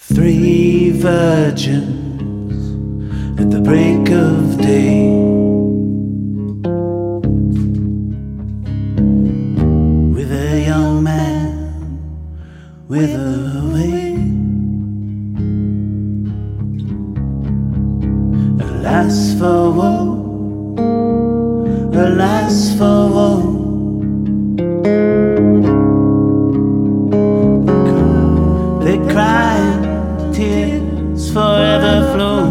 Three virgins at the break of day, with a young man wither away. Alas for woe, alas for woe. They cried, tears forever flow.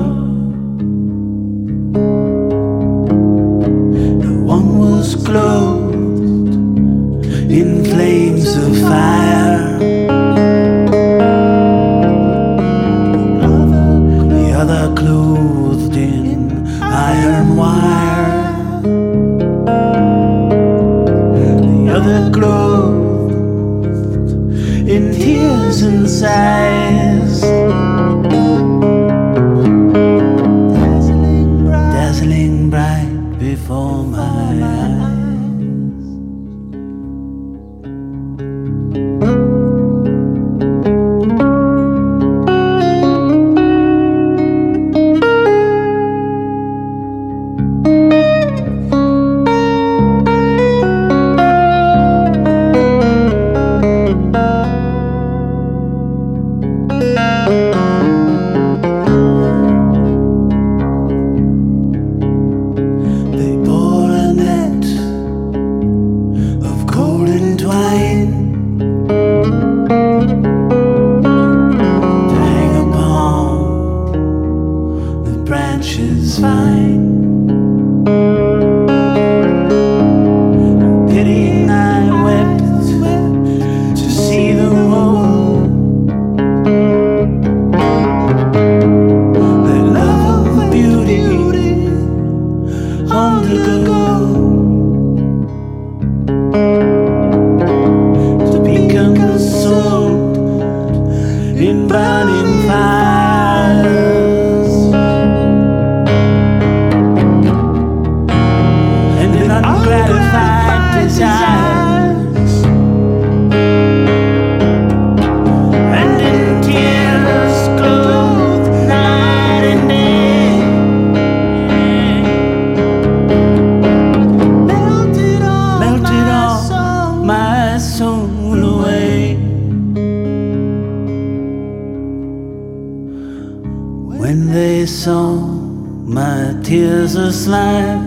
No one was clothed in flames of fire. The other clothed in iron wire. The other clothed in tears and sighs. Dazzling bright before my eyes. Branches fine. Pitying I wept to see the woe. Their love of beauty undergo, to be consumed in burning fires. Ungratified desires, and in tears clothed night and day. Melted all my soul away. When they saw my tears of slime,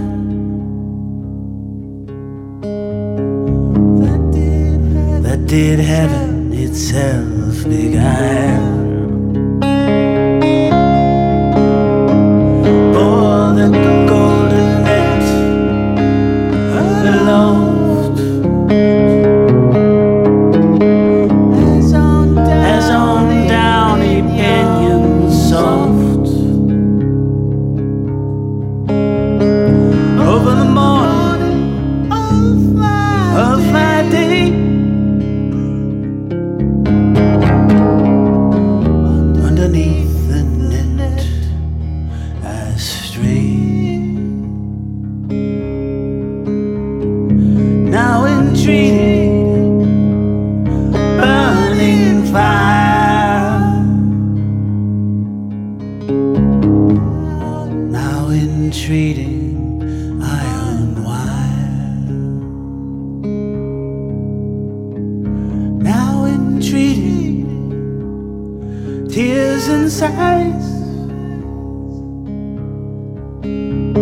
did heaven itself beguile? Bore the golden net aloft, as on downy pinions soft, over the morning of my day. Underneath the net I stray, now entreating burning fire, now entreating iron wire, now entreating tears and sighs.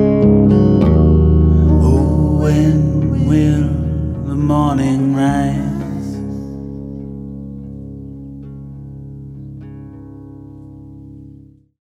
Oh, when will the morning rise?